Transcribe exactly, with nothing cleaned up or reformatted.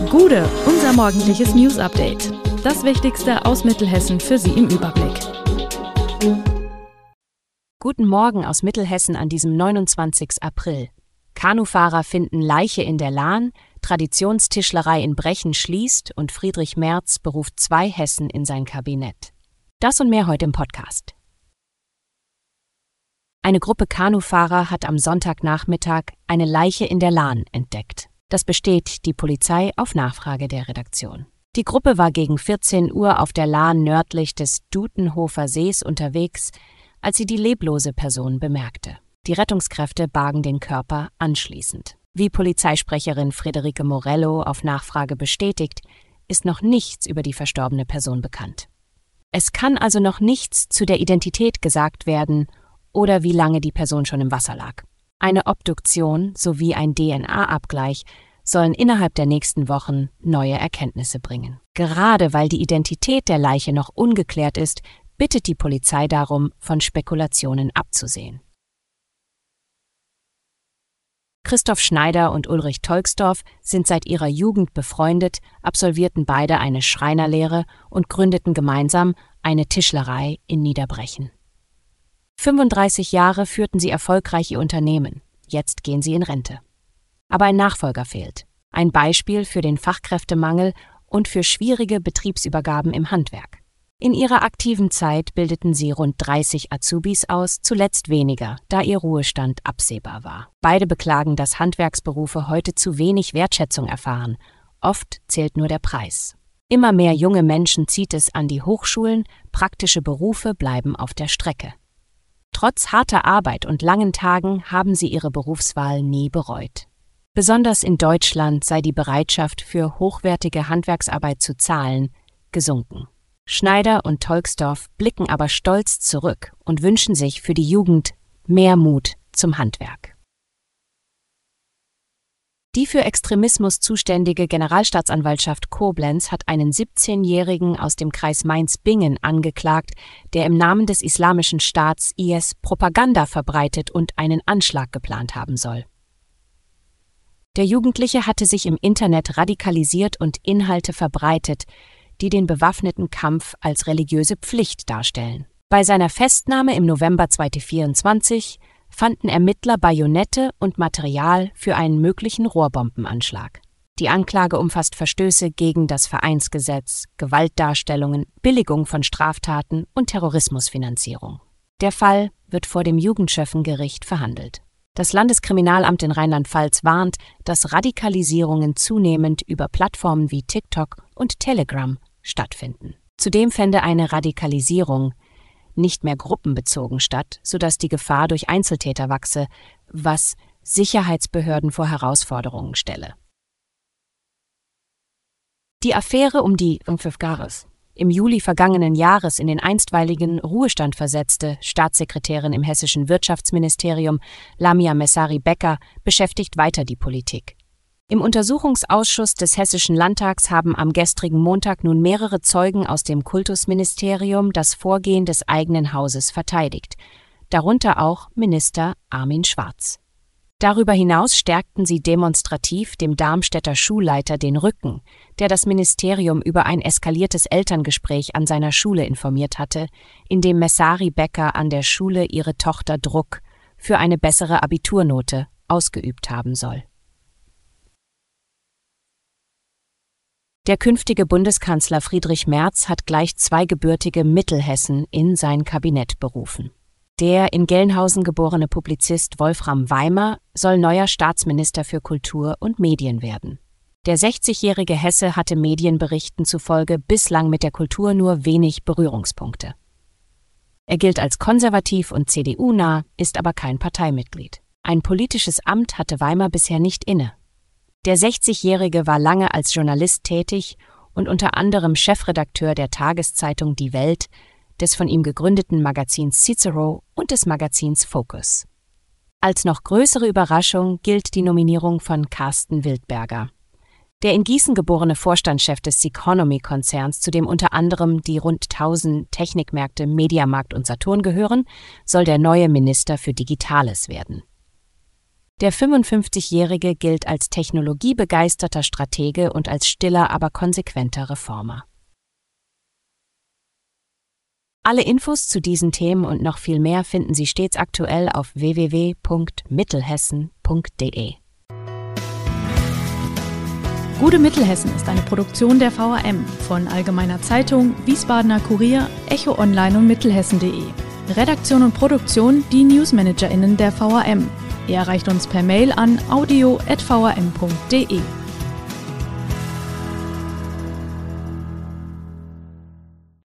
Gude, unser morgendliches News-Update. Das Wichtigste aus Mittelhessen für Sie im Überblick. Guten Morgen aus Mittelhessen an diesem neunundzwanzigsten April. Kanufahrer finden Leiche in der Lahn, Traditionstischlerei in Brechen schließt und Friedrich Merz beruft zwei Hessen in sein Kabinett. Das und mehr heute im Podcast. Eine Gruppe Kanufahrer hat am Sonntagnachmittag eine Leiche in der Lahn entdeckt. Das bestätigt die Polizei auf Nachfrage der Redaktion. Die Gruppe war gegen vierzehn Uhr auf der Lahn nördlich des Dutenhofer Sees unterwegs, als sie die leblose Person bemerkte. Die Rettungskräfte bargen den Körper anschließend. Wie Polizeisprecherin Friederike Morello auf Nachfrage bestätigt, ist noch nichts über die verstorbene Person bekannt. Es kann also noch nichts zu der Identität gesagt werden oder wie lange die Person schon im Wasser lag. Eine Obduktion sowie ein D N A-Abgleich sollen innerhalb der nächsten Wochen neue Erkenntnisse bringen. Gerade weil die Identität der Leiche noch ungeklärt ist, bittet die Polizei darum, von Spekulationen abzusehen. Christoph Schneider und Ulrich Tolksdorf sind seit ihrer Jugend befreundet, absolvierten beide eine Schreinerlehre und gründeten gemeinsam eine Tischlerei in Niederbrechen. fünfunddreißig Jahre führten sie erfolgreich ihr Unternehmen. Jetzt gehen sie in Rente. Aber ein Nachfolger fehlt. Ein Beispiel für den Fachkräftemangel und für schwierige Betriebsübergaben im Handwerk. In ihrer aktiven Zeit bildeten sie rund dreißig Azubis aus, zuletzt weniger, da ihr Ruhestand absehbar war. Beide beklagen, dass Handwerksberufe heute zu wenig Wertschätzung erfahren. Oft zählt nur der Preis. Immer mehr junge Menschen zieht es an die Hochschulen, praktische Berufe bleiben auf der Strecke. Trotz harter Arbeit und langen Tagen haben sie ihre Berufswahl nie bereut. Besonders in Deutschland sei die Bereitschaft für hochwertige Handwerksarbeit zu zahlen gesunken. Schneider und Tolksdorf blicken aber stolz zurück und wünschen sich für die Jugend mehr Mut zum Handwerk. Die für Extremismus zuständige Generalstaatsanwaltschaft Koblenz hat einen siebzehnjährigen aus dem Kreis Mainz-Bingen angeklagt, der im Namen des Islamischen Staats I S Propaganda verbreitet und einen Anschlag geplant haben soll. Der Jugendliche hatte sich im Internet radikalisiert und Inhalte verbreitet, die den bewaffneten Kampf als religiöse Pflicht darstellen. Bei seiner Festnahme im November zweitausendvierundzwanzig fanden Ermittler Bajonette und Material für einen möglichen Rohrbombenanschlag. Die Anklage umfasst Verstöße gegen das Vereinsgesetz, Gewaltdarstellungen, Billigung von Straftaten und Terrorismusfinanzierung. Der Fall wird vor dem Jugendschöffengericht verhandelt. Das Landeskriminalamt in Rheinland-Pfalz warnt, dass Radikalisierungen zunehmend über Plattformen wie TikTok und Telegram stattfinden. Zudem fände eine Radikalisierung nicht mehr gruppenbezogen statt, sodass die Gefahr durch Einzeltäter wachse, was Sicherheitsbehörden vor Herausforderungen stelle. Die Affäre um die fünf Gares, im Juli vergangenen Jahres in den einstweiligen Ruhestand versetzte Staatssekretärin im hessischen Wirtschaftsministerium Lamia Messari-Becker beschäftigt weiter die Politik. Im Untersuchungsausschuss des Hessischen Landtags haben am gestrigen Montag nun mehrere Zeugen aus dem Kultusministerium das Vorgehen des eigenen Hauses verteidigt, darunter auch Minister Armin Schwarz. Darüber hinaus stärkten sie demonstrativ dem Darmstädter Schulleiter den Rücken, der das Ministerium über ein eskaliertes Elterngespräch an seiner Schule informiert hatte, in dem Messari-Becker an der Schule ihre Tochter Druck für eine bessere Abiturnote ausgeübt haben soll. Der künftige Bundeskanzler Friedrich Merz hat gleich zwei gebürtige Mittelhessen in sein Kabinett berufen. Der in Gelnhausen geborene Publizist Wolfram Weimer soll neuer Staatsminister für Kultur und Medien werden. Der sechzigjährige Hesse hatte Medienberichten zufolge bislang mit der Kultur nur wenig Berührungspunkte. Er gilt als konservativ und C D U-nah, ist aber kein Parteimitglied. Ein politisches Amt hatte Weimer bisher nicht inne. Der sechzigjährige war lange als Journalist tätig und unter anderem Chefredakteur der Tageszeitung Die Welt, des von ihm gegründeten Magazins Cicero und des Magazins Focus. Als noch größere Überraschung gilt die Nominierung von Carsten Wildberger. Der in Gießen geborene Vorstandschef des Ceconomy-Konzerns, zu dem unter anderem die rund tausend Technikmärkte Mediamarkt und Saturn gehören, soll der neue Minister für Digitales werden. Der fünfundfünfzigjährige gilt als technologiebegeisterter Stratege und als stiller, aber konsequenter Reformer. Alle Infos zu diesen Themen und noch viel mehr finden Sie stets aktuell auf w w w punkt mittelhessen punkt d e. Gute Mittelhessen ist eine Produktion der V A M von Allgemeiner Zeitung, Wiesbadener Kurier, Echo Online und Mittelhessen punkt de. Redaktion und Produktion die NewsmanagerInnen der V A M. Ihr erreicht uns per Mail an audio at v a m punkt d e.